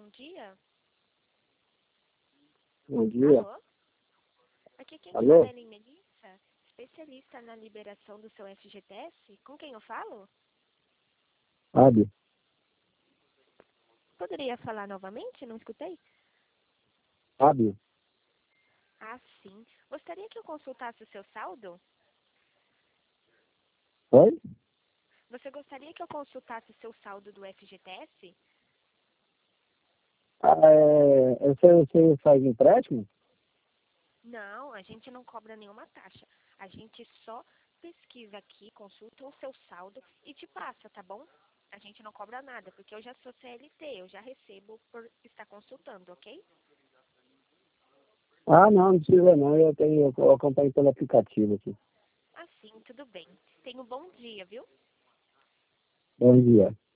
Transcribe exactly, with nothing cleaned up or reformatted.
dia. Bom dia. Alô? Aqui quem Alô? fala é Ellen Melissa, especialista na liberação do seu F G T S. Com quem eu falo? Fábio. Poderia falar novamente? Não escutei? Fábio. Ah, sim. Gostaria que eu consultasse o seu saldo? Oi? Você gostaria que eu consultasse o seu saldo do F G T S? Ah, é, você, você faz empréstimo? Não, a gente não cobra nenhuma taxa. A gente só pesquisa aqui, consulta o seu saldo e te passa, tá bom? A gente não cobra nada, porque eu já sou C L T, eu já recebo por estar consultando, ok? Ah, não, não precisa não. Eu tenho, eu acompanho pelo aplicativo aqui. Assim, tudo bem. Tenha um bom dia, viu? Bom dia.